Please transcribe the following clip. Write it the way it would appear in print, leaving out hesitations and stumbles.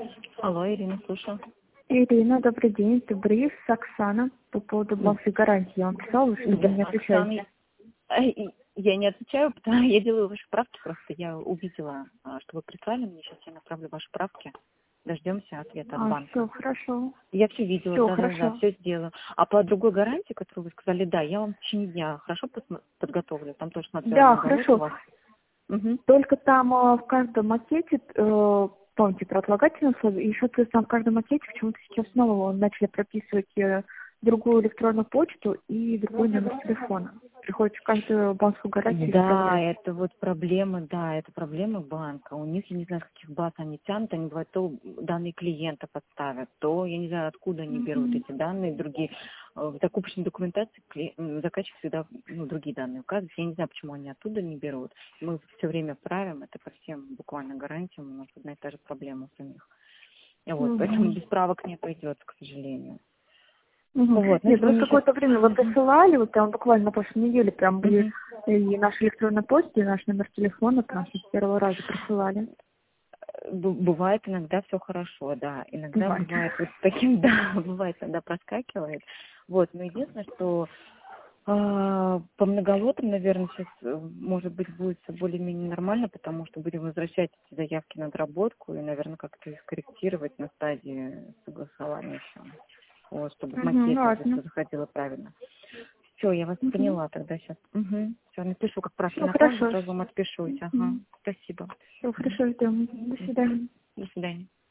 Алло, Ирина, слушаю. Ирина, добрый день. Это Борис, Оксана. По поводу банковской гарантии. Я вам писала, что вы не отвечаете. Я не отвечаю, потому что я делаю ваши правки просто. Я увидела, что вы прислали мне. Сейчас я направлю ваши правки. Дождемся ответа от банка. Все хорошо. Я все видела, Все да, хорошо. все сделаю. А по другой гарантии, которую вы сказали, да, я вам в течение дня хорошо подготовлю. Там тоже смотрела Да, наголос у хорошо. вас. Угу. Только там в каждом макете, помните про отлагательные условия, еще то есть там в каждом макете почему-то сейчас снова начали прописывать другую электронную почту и другой номер телефона. Приходится каждую банковскую гарантию Да, исправлять. это вот проблема, да, это проблема банка. У них, я не знаю, с каких баз они тянут, они бывают то данные клиента подставят, то, я не знаю, откуда они берут эти данные, другие. В закупочной документации заказчик всегда другие данные указывает. Я не знаю, почему они оттуда не берут. Мы все время правим, это по всем буквально гарантиям, у нас одна и та же проблема у самих. Вот, поэтому без правок не пойдет, к сожалению. Вот, Нет, ну, мы какое-то время вы присылали, вот там буквально на прошлой неделе прям были и наша электронная почта, и наш номер телефона, прям с первого раза присылали. Бывает иногда все хорошо, да. Иногда Бывает. бывает вот таким, да, бывает, иногда проскакивает. Вот, но единственное, что по многолотам, наверное, сейчас, может быть, будет все более-менее нормально, потому что будем возвращать эти заявки на доработку и, наверное, как-то их корректировать на стадии согласования еще. Вот, чтобы макеты все заходило правильно. Все, я вас поняла тогда сейчас. Все, напишу, как правки Все направлю, хорошо. сразу вам отпишусь. Ага, спасибо. Все хорошо, ждем. До свидания. До свидания.